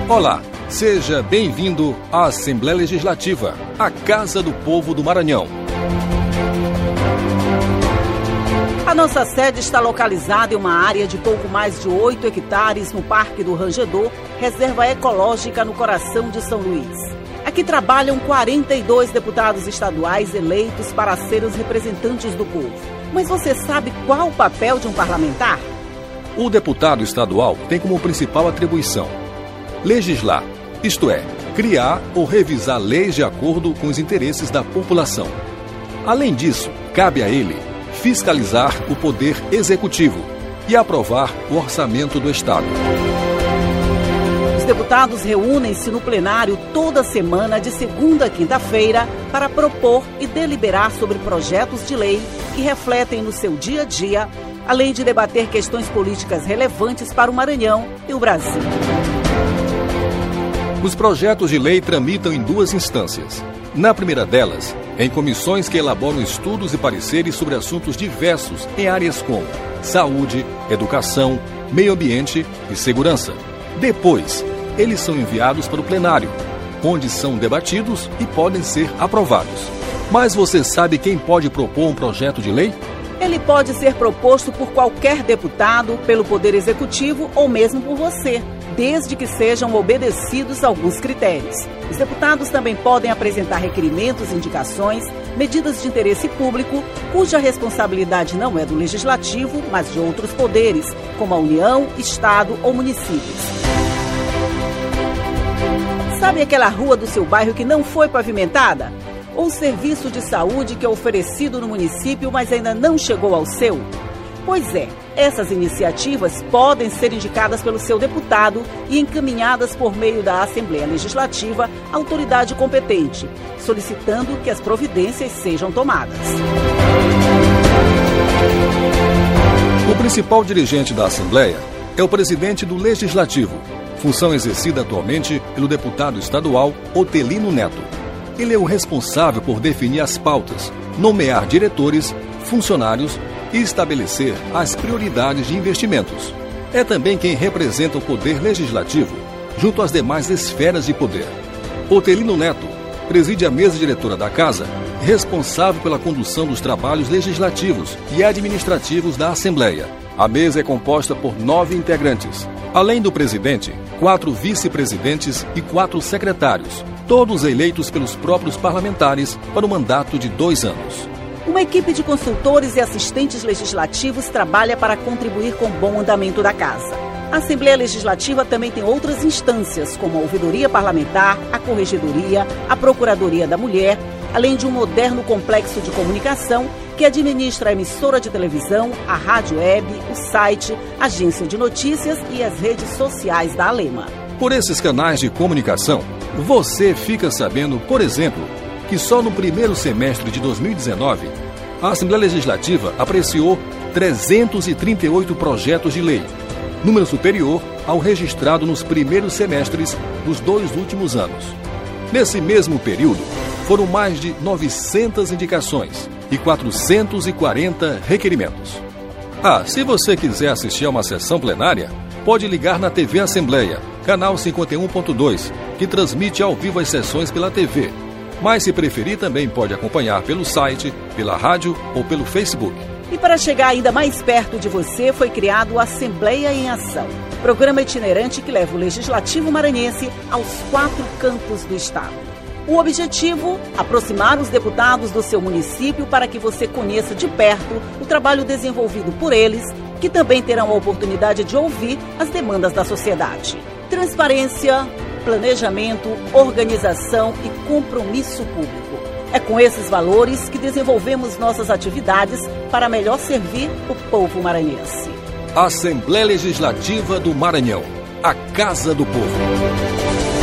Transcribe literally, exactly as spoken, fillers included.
Olá, seja bem-vindo à Assembleia Legislativa, a Casa do Povo do Maranhão. A nossa sede está localizada em uma área de pouco mais de oito hectares no Parque do Rangedor, reserva ecológica no coração de São Luís. Aqui trabalham quarenta e dois deputados estaduais eleitos para serem os representantes do povo. Mas você sabe qual o papel de um parlamentar? O deputado estadual tem como principal atribuição legislar, isto é, criar ou revisar leis de acordo com os interesses da população. Além disso, cabe a ele fiscalizar o poder executivo e aprovar o orçamento do Estado. Os deputados reúnem-se no plenário toda semana, de segunda a quinta-feira, para propor e deliberar sobre projetos de lei que refletem no seu dia a dia, além de debater questões políticas relevantes para o Maranhão e o Brasil. Os projetos de lei tramitam em duas instâncias. Na primeira delas, em comissões que elaboram estudos e pareceres sobre assuntos diversos em áreas como saúde, educação, meio ambiente e segurança. Depois, eles são enviados para o plenário, onde são debatidos e podem ser aprovados. Mas você sabe quem pode propor um projeto de lei? Ele pode ser proposto por qualquer deputado, pelo Poder Executivo ou mesmo por você, desde que sejam obedecidos alguns critérios. Os deputados também podem apresentar requerimentos, indicações, medidas de interesse público, cuja responsabilidade não é do Legislativo, mas de outros poderes, como a União, Estado ou municípios. Sabe aquela rua do seu bairro que não foi pavimentada? Ou serviço de saúde que é oferecido no município, mas ainda não chegou ao seu? Pois é, essas iniciativas podem ser indicadas pelo seu deputado e encaminhadas por meio da Assembleia Legislativa à autoridade competente, solicitando que as providências sejam tomadas. O principal dirigente da Assembleia é o presidente do Legislativo, função exercida atualmente pelo deputado estadual Otelino Neto. Ele é o responsável por definir as pautas, nomear diretores, funcionários e estabelecer as prioridades de investimentos. É também quem representa o poder legislativo junto às demais esferas de poder. Otelino Neto preside a mesa diretora da Casa, responsável pela condução dos trabalhos legislativos e administrativos da Assembleia. A mesa é composta por nove integrantes. Além do presidente, quatro vice-presidentes e quatro secretários, todos eleitos pelos próprios parlamentares para um mandato de dois anos. Uma equipe de consultores e assistentes legislativos trabalha para contribuir com o bom andamento da Casa. A Assembleia Legislativa também tem outras instâncias, como a Ouvidoria Parlamentar, a Corregedoria, a Procuradoria da Mulher, além de um moderno complexo de comunicação que administra a emissora de televisão, a rádio web, o site, a agência de notícias e as redes sociais da Alema. Por esses canais de comunicação, você fica sabendo, por exemplo, que só no primeiro semestre de dois mil e dezenove, a Assembleia Legislativa apreciou trezentos e trinta e oito projetos de lei, número superior ao registrado nos primeiros semestres dos dois últimos anos. Nesse mesmo período, foram mais de novecentas indicações e quatrocentos e quarenta requerimentos. Ah, se você quiser assistir a uma sessão plenária, pode ligar na T V Assembleia, canal cinquenta e um ponto dois, que transmite ao vivo as sessões pela T V. Mas, se preferir, também pode acompanhar pelo site, pela rádio ou pelo Facebook. E para chegar ainda mais perto de você, foi criado o Assembleia em Ação, programa itinerante que leva o Legislativo maranhense aos quatro cantos do Estado. O objetivo, aproximar os deputados do seu município para que você conheça de perto o trabalho desenvolvido por eles, que também terão a oportunidade de ouvir as demandas da sociedade. Transparência, planejamento, organização e compromisso público. É com esses valores que desenvolvemos nossas atividades para melhor servir o povo maranhense. Assembleia Legislativa do Maranhão, a Casa do Povo.